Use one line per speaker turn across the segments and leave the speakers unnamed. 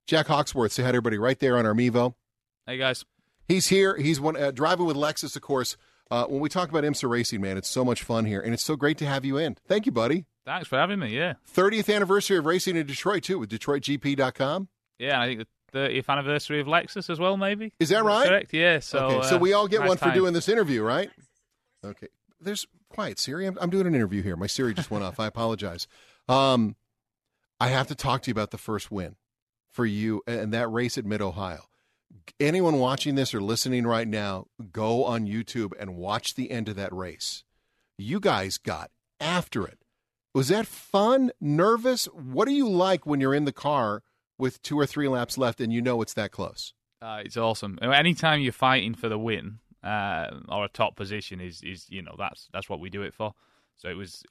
Jack Hawksworth, say hi to everybody right there on our Mevo.
Hey, guys.
He's here. He's driving with Lexus, of course. When we talk about IMSA racing, man, it's so much fun here, and it's so great to have you in. Thank you, buddy.
Thanks for having me, yeah.
30th anniversary of racing in Detroit, too, with DetroitGP.com.
Yeah, I think the 30th anniversary of Lexus as well, maybe.
Is that right?
Correct, yeah. So
we all get
nice
one for
time.
doing this interview, right? Okay. There's quiet, Siri. I'm doing an interview here. My Siri just went off. I apologize. I have to talk to you about the first win for you and that race at Mid-Ohio. Anyone watching this or listening right now, go on YouTube and watch the end of that race. You guys got after it. Was that fun? Nervous? What do you like when you're in the car with 2 or 3 laps left and you know it's that close?
It's awesome. Anytime you're fighting for the win or a top position is that's what we do it for. So it was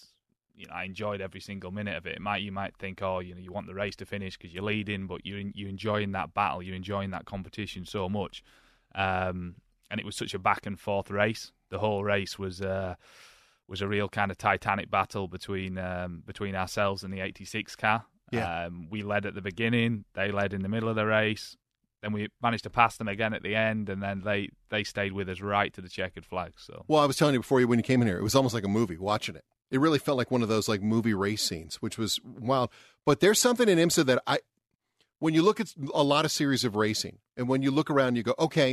I enjoyed every single minute of it. You might think, you want the race to finish because you're leading, but you're enjoying that battle, you're enjoying that competition so much. And it was such a back and forth race. The whole race was a real kind of titanic battle between ourselves and the 86 car.
Yeah.
We led at the beginning, they led in the middle of the race. Then we managed to pass them again at the end, and then they stayed with us right to the checkered flag. So,
well, I was telling you before when you came in here, it was almost like a movie watching it. It really felt like one of those like movie race scenes, which was wild. But there's something in IMSA that when you look at a lot of series of racing, and when you look around, you go, okay,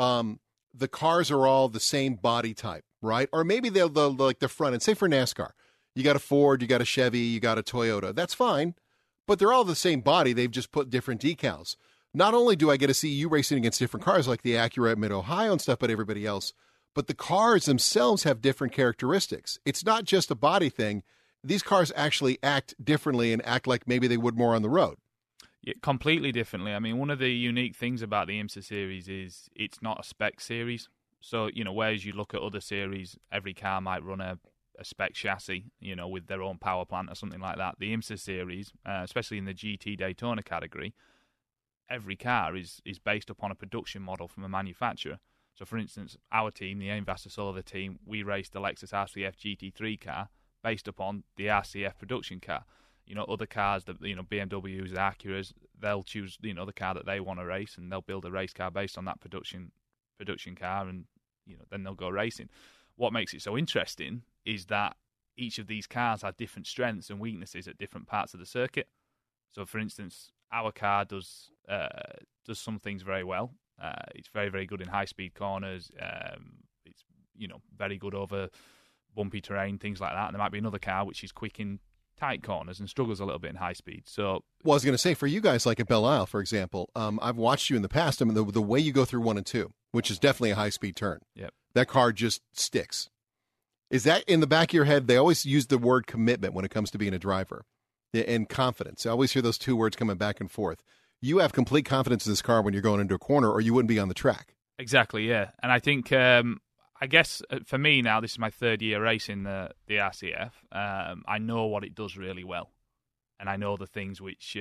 the cars are all the same body type, right? Or maybe they'll like the front end. Say for NASCAR, you got a Ford, you got a Chevy, you got a Toyota. That's fine, but they're all the same body. They've just put different decals. Not only do I get to see you racing against different cars like the Acura at Mid-Ohio and stuff, but everybody else, but the cars themselves have different characteristics. It's not just a body thing. These cars actually act differently and act like maybe they would more on the road.
Yeah, completely differently. I mean, one of the unique things about the IMSA series is it's not a spec series. So, whereas you look at other series, every car might run a spec chassis, with their own power plant or something like that. The IMSA series, especially in the GT Daytona category, every car is based upon a production model from a manufacturer. So, for instance, our team, the Aim Vasta Solar team, we raced the Lexus RCF GT3 car based upon the RCF production car. Other cars, BMWs, Acuras, they'll choose, the car that they want to race, and they'll build a race car based on that production car, and, then they'll go racing. What makes it so interesting is that each of these cars have different strengths and weaknesses at different parts of the circuit. So, for instance, our car does some things very well. It's very, very good in high-speed corners. It's very good over bumpy terrain, things like that. And there might be another car which is quick in tight corners and struggles a little bit in high speed. So,
well, I was going to say, for you guys like at Belle Isle, for example, I've watched you in the past. I mean, the way you go through 1 and 2, which is definitely a high-speed turn.
Yep.
That car just sticks. Is that in the back of your head? They always use the word commitment when it comes to being a driver and confidence. I always hear those 2 words coming back and forth. You have complete confidence in this car when you're going into a corner, or you wouldn't be on the track.
Exactly, yeah. And I think, I guess for me now, this is my 3rd year racing the RCF. I know what it does really well, and I know the things which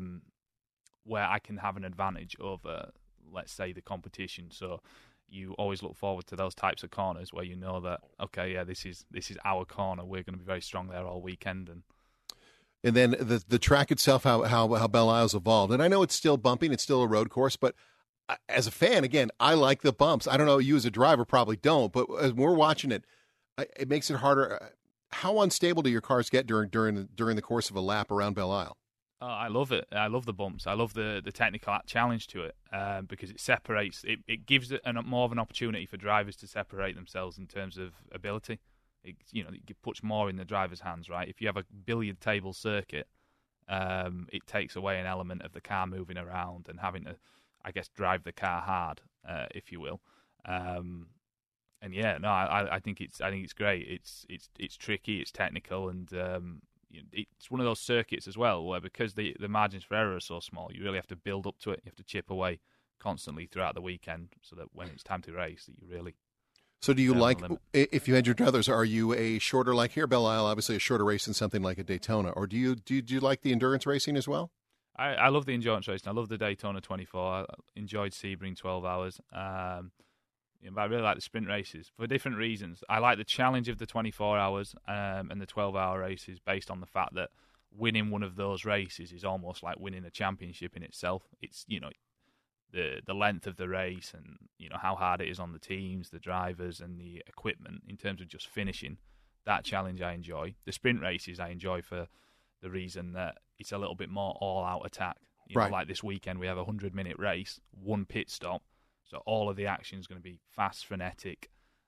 where I can have an advantage over, let's say, the competition. So you always look forward to those types of corners where you know that, okay, yeah, this is our corner. We're going to be very strong there all weekend.
And then the track itself, how Belle Isle's evolved. And I know it's still bumping, it's still a road course, but as a fan, again, I like the bumps. I don't know, you as a driver probably don't, but as we're watching it, it makes it harder. How unstable do your cars get during the course of a lap around Belle Isle?
Oh, I love it. I love the bumps. I love the technical challenge to it because it separates. It gives it more of an opportunity for drivers to separate themselves in terms of ability. It puts more in the driver's hands, right? If you have a billiard table circuit, it takes away an element of the car moving around and having to, I guess, drive the car hard, if you will. And yeah, no, I think it's great. It's tricky, it's technical, and it's one of those circuits as well where because the margins for error are so small, you really have to build up to it. You have to chip away constantly throughout the weekend so that when it's time to race, that you really.
So do you like, if you had your druthers, are you a shorter, like here, Belle Isle, obviously a shorter race than something like a Daytona, or do you like the endurance racing as well?
I love the endurance racing. I love the Daytona 24. I enjoyed Sebring 12 hours. But I really like the sprint races for different reasons. I like the challenge of the 24 hours and the 12-hour races based on the fact that winning one of those races is almost like winning a championship in itself. It's, the length of the race and, how hard it is on the teams, the drivers and the equipment in terms of just finishing. That challenge I enjoy. The sprint races I enjoy for the reason that it's a little bit more all-out attack. Like this weekend we have a 100-minute race, one pit stop, so all of the action is going to be fast, frenetic,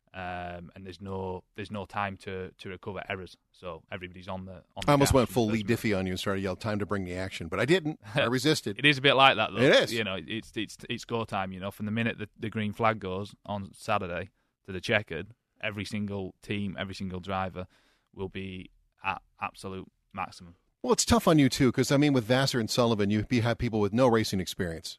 and there's no time to recover errors. So everybody's on the
I almost went full Lee Diffie on you and started yelling, "Time to bring the action!" But I didn't. I resisted.
It is a bit like that, though.
It is.
It's go time. From the minute the green flag goes on Saturday to the checkered, every single team, every single driver will be at absolute maximum.
Well, it's tough on you, too, because, with Vassar and Sullivan, you have people with no racing experience.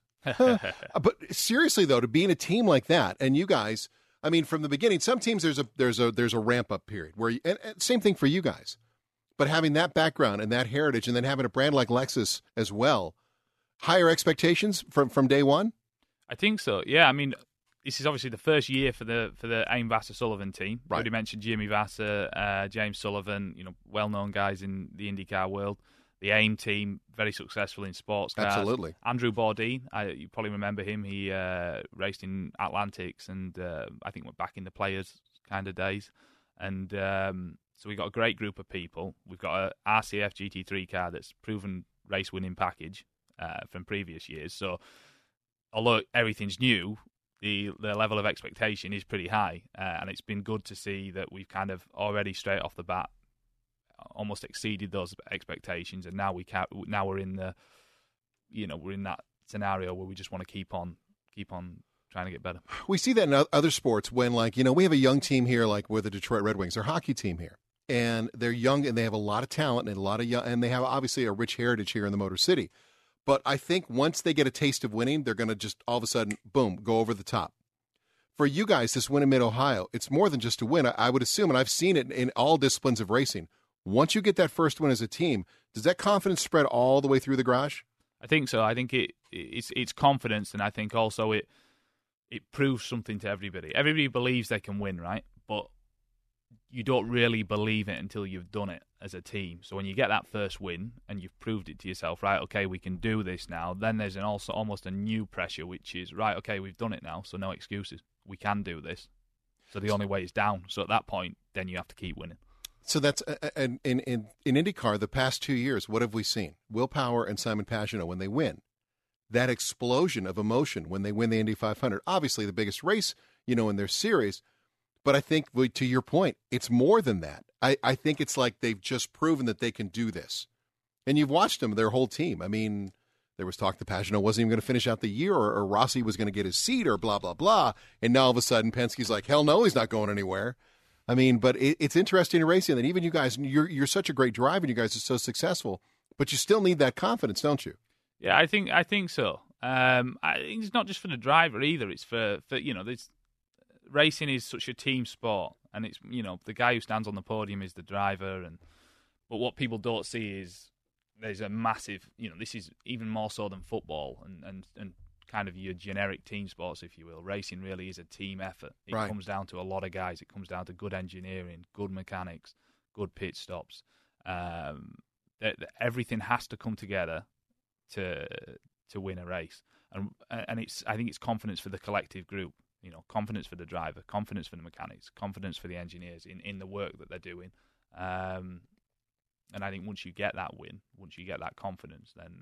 But seriously, though, to be in a team like that, and you guys, from the beginning, some teams there's a ramp-up period, where and same thing for you guys. But having that background and that heritage, and then having a brand like Lexus as well, higher expectations from day one?
I think so, yeah. This is obviously the first year for the AIM Vassar Sullivan team.
Right.
Already mentioned Jimmy Vassar, James Sullivan, well-known guys in the IndyCar world. The AIM team, very successful in sports cars.
Absolutely.
Andrew Bourdie, you probably remember him. He raced in Atlantics and I think went back in the players kind of days. And so we've got a great group of people. We've got a RCF GT3 car that's proven race-winning package from previous years. So although everything's new, the level of expectation is pretty high, and it's been good to see that we've kind of already straight off the bat almost exceeded those expectations, and now we're in the we're in that scenario where we just want to keep on trying to get better.
We see that in other sports when we have a young team here, like with the Detroit Red Wings, their hockey team here, and they're young and they have a lot of talent and a lot of young, and they have obviously a rich heritage here in the Motor City. But I think once they get a taste of winning, they're going to just all of a sudden, boom, go over the top. For you guys, this win in Mid-Ohio, it's more than just a win. I would assume, and I've seen it in all disciplines of racing, once you get that first win as a team, does that confidence spread all the way through the garage?
I think so. I think it's confidence, and I think also it proves something to everybody. Everybody believes they can win, right? But you don't really believe it until you've done it as a team. So when you get that first win and you've proved it to yourself, right, okay, we can do this now, then there's also almost a new pressure, which is, right, okay, we've done it now, so no excuses. We can do this. So the only way is down. So at that point, then you have to keep winning.
So that's in IndyCar, the past 2 years, what have we seen? Will Power and Simon Pagenaud, when they win, that explosion of emotion when they win the Indy 500, obviously the biggest race, in their series. But I think, to your point, it's more than that. I think it's like they've just proven that they can do this. And you've watched them, their whole team. There was talk that Pagenaud wasn't even going to finish out the year, or Rossi was going to get his seat, or blah, blah, blah. And now all of a sudden, Penske's like, hell no, he's not going anywhere. But it's interesting in racing that even you guys, you're such a great driver, and you guys are so successful, but you still need that confidence, don't you?
Yeah, I think so. I think it's not just for the driver either. It's for this. Racing is such a team sport, and it's the guy who stands on the podium is the driver, but what people don't see is there's a massive this is even more so than football and kind of your generic team sports, if you will. Racing really is a team effort. It comes down to a lot of guys. It comes down to good engineering, good mechanics, good pit stops. Everything has to come together to win a race, and I think it's confidence for the collective group. Confidence for the driver, confidence for the mechanics, confidence for the engineers in the work that they're doing. And I think once you get that win, once you get that confidence, then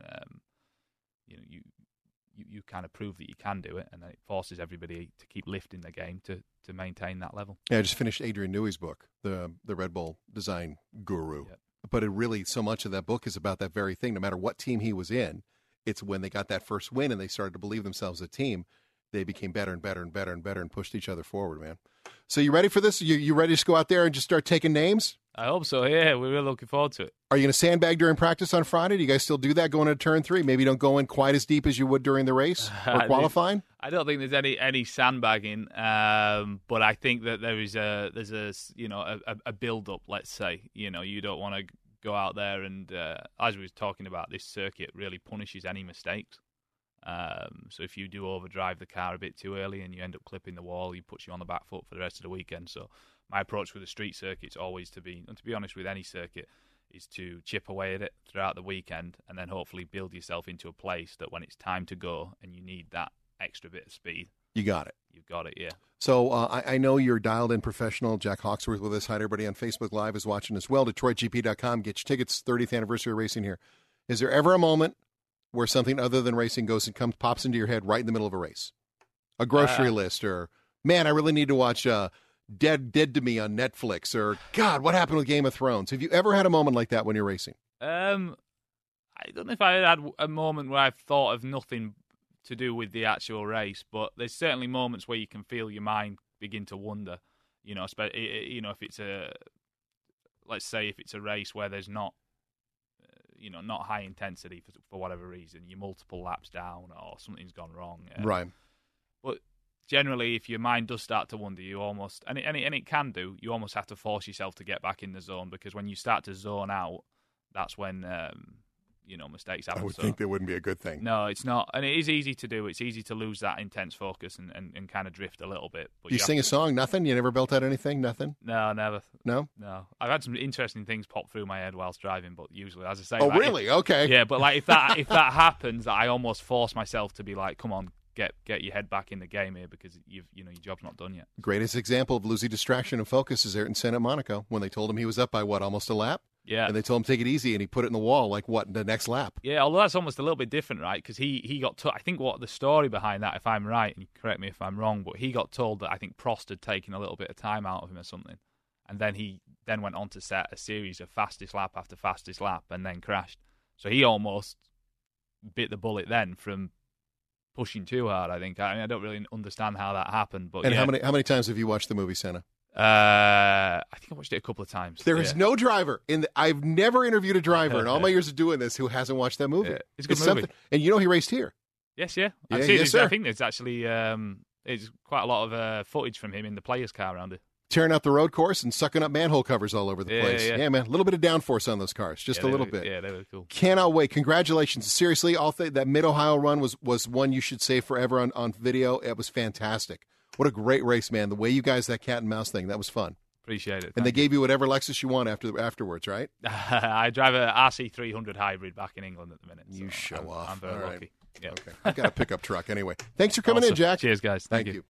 you kind of prove that you can do it, and then it forces everybody to keep lifting their game to maintain that level. Yeah,
I just finished Adrian Newey's book, the Red Bull design guru. Yep. But it really, so much of that book is about that very thing. No matter what team he was in, it's when they got that first win and they started to believe themselves a team, they became better and better and better and better and pushed each other forward, man. So you ready for this? You ready to just go out there and just start taking names?
I hope so, yeah. We're really looking forward to it.
Are you going to sandbag during practice on Friday? Do you guys still do that going into turn 3? Maybe you don't go in quite as deep as you would during the race or qualifying?
I don't think there's any sandbagging, but I think that there's a build-up, let's say. You don't want to go out there and, as we were talking about, this circuit really punishes any mistakes. So if you do overdrive the car a bit too early and you end up clipping the wall, it puts you on the back foot for the rest of the weekend. So my approach with the street circuit is always to be honest with any circuit, is to chip away at it throughout the weekend and then hopefully build yourself into a place that when it's time to go and you need that extra bit of speed,
you got it.
You've got it, yeah.
So I know you're dialed-in professional. Jack Hawksworth with us. Hi, everybody on Facebook Live is watching as well. DetroitGP.com. Get your tickets. 30th anniversary of racing here. Is there ever a moment where something other than racing goes and pops into your head right in the middle of a race? A grocery list, or, man, I really need to watch Dead to Me on Netflix, or, God, what happened with Game of Thrones? Have you ever had a moment like that when you're racing?
I don't know if I had a moment where I've thought of nothing to do with the actual race, but there's certainly moments where you can feel your mind begin to wander. If it's let's say if it's a race where there's not high intensity for whatever reason, you're multiple laps down or something's gone wrong.
Right.
But generally, if your mind does start to wander, you almost and it can do. You almost have to force yourself to get back in the zone, because when you start to zone out, that's when mistakes happen.
I would think that wouldn't be a good thing.
No, it's not. And it is easy to do. It's easy to lose that intense focus and kind of drift a little bit. But
you sing a song? Nothing? You never built out anything? Nothing?
No, never.
No?
No. I've had some interesting things pop through my head whilst driving, but usually, as I say...
Oh, really? Okay.
Yeah, but if that happens, I almost force myself to be like, come on, get your head back in the game here, because your job's not done yet.
Greatest example of losing distraction and focus is Ayrton Senna at Monaco, when they told him he was up by, almost a lap?
Yeah.
And they told him take it easy, and he put it in the wall, the next lap.
Yeah, although that's almost a little bit different, right? Because he got I think what the story behind that, if I'm right, and correct me if I'm wrong, but he got told that I think Prost had taken a little bit of time out of him or something. And then he went on to set a series of fastest lap after fastest lap and then crashed. So he almost bit the bullet then from pushing too hard, I think. I don't really understand how that happened. But
and how many times have you watched the movie Senna?
I think I watched it a couple of times.
There is no driver I've never interviewed a driver in all my years of doing this who hasn't watched that movie.
It's a good movie.
And he raced here.
Yes, yeah.
Yes, sir.
I think there's actually there's quite a lot of footage from him in the players' car around it.
Tearing out the road course and sucking up manhole covers all over the place.
Yeah,
man, a little bit of downforce on those cars, just a little bit.
Yeah, they were cool.
Cannot wait. Congratulations. Seriously, that Mid-Ohio run was one you should save forever on video. It was fantastic. What a great race, man. The way you guys, that cat and mouse thing, that was fun.
Appreciate it.
And they gave you whatever Lexus you want afterwards, right?
I drive a RC300 hybrid back in England at the minute.
You show off.
I'm very lucky. Yeah.
Okay. I've got a pickup truck anyway. Thanks for coming in, Jack.
Cheers, guys. Thank you.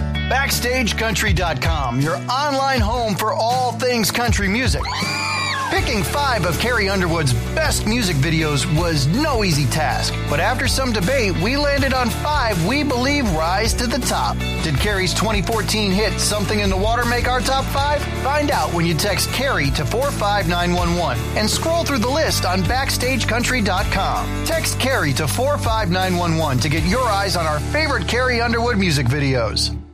BackstageCountry.com, your online home for all things country music. Picking 5 of Carrie Underwood's best music videos was no easy task, but after some debate, we landed on 5 we believe rise to the top. Did Carrie's 2014 hit Something in the Water make our top 5? Find out when you text Carrie to 45911 and scroll through the list on BackstageCountry.com. Text Carrie to 45911 to get your eyes on our favorite Carrie Underwood music videos.